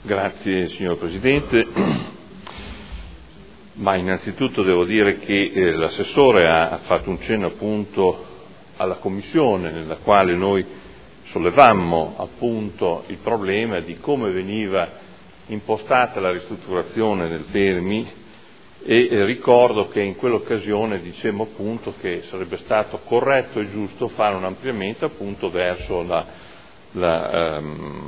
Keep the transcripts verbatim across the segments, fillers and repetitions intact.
Grazie signor Presidente. Ma innanzitutto devo dire che eh, l'assessore ha fatto un cenno appunto alla Commissione, nella quale noi sollevammo appunto il problema di come veniva impostata la ristrutturazione del Fermi e eh, ricordo che in quell'occasione dicemmo appunto che sarebbe stato corretto e giusto fare un ampliamento appunto verso la, la, um,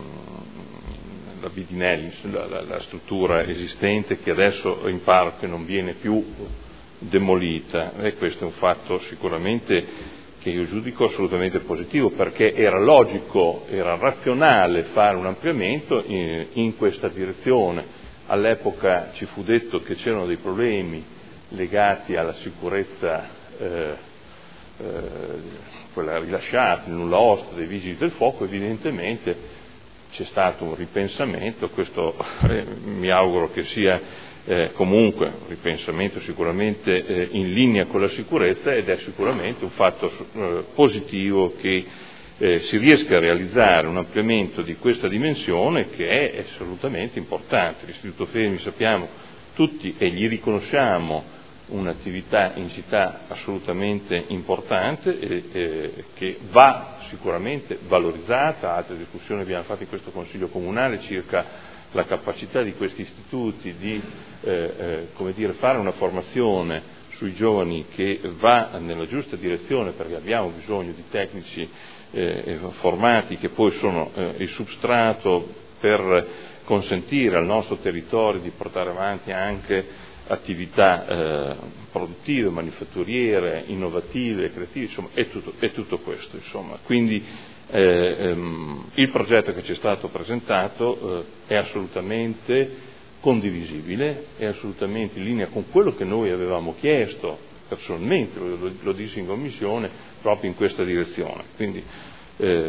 la Bidinelli, la, la, la struttura esistente che adesso in parte non viene più demolita, e questo è un fatto sicuramente che io giudico assolutamente positivo, perché era logico, era razionale fare un ampliamento in, in questa direzione. All'epoca ci fu detto che c'erano dei problemi legati alla sicurezza, eh, eh, quella rilasciata, il nulla osta dei vigili del fuoco. Evidentemente c'è stato un ripensamento, questo eh, mi auguro che sia eh, comunque un ripensamento sicuramente eh, in linea con la sicurezza, ed è sicuramente un fatto eh, positivo che eh, si riesca a realizzare un ampliamento di questa dimensione, che è assolutamente importante. L'Istituto Fermi, sappiamo tutti e gli riconosciamo un'attività in città assolutamente importante e, eh, che va sicuramente valorizzata. Altre discussioni abbiamo fatto in questo Consiglio Comunale circa la capacità di questi istituti di eh, eh, come dire, fare una formazione sui giovani che va nella giusta direzione, perché abbiamo bisogno di tecnici eh, formati che poi sono eh, il substrato per consentire al nostro territorio di portare avanti anche attività eh, produttive, manifatturiere, innovative, creative, insomma è tutto, è tutto questo, insomma. Quindi eh, ehm, il progetto che ci è stato presentato eh, è assolutamente condivisibile, è assolutamente in linea con quello che noi avevamo chiesto personalmente, lo, lo, lo dissi in Commissione, proprio in questa direzione. Quindi eh,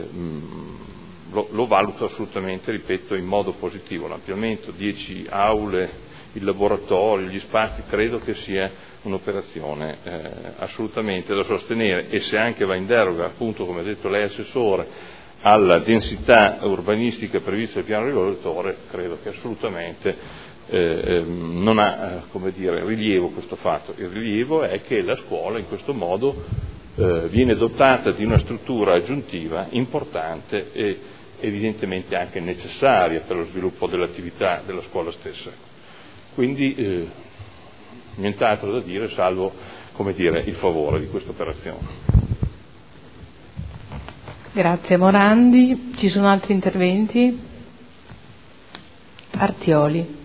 mh, lo, lo valuto assolutamente, ripeto, in modo positivo. L'ampliamento, dieci aule, il laboratorio, gli spazi, credo che sia un'operazione eh, assolutamente da sostenere, e se anche va in deroga, appunto come ha detto lei Assessore, alla densità urbanistica prevista dal piano regolatore, credo che assolutamente eh, non ha come dire, rilievo questo fatto. Il rilievo è che la scuola in questo modo eh, viene dotata di una struttura aggiuntiva importante e evidentemente anche necessaria per lo sviluppo dell'attività della scuola stessa. Quindi eh, nient'altro da dire salvo, come dire, il favore di questa operazione. Grazie Morandi. Ci sono altri interventi? Artioli.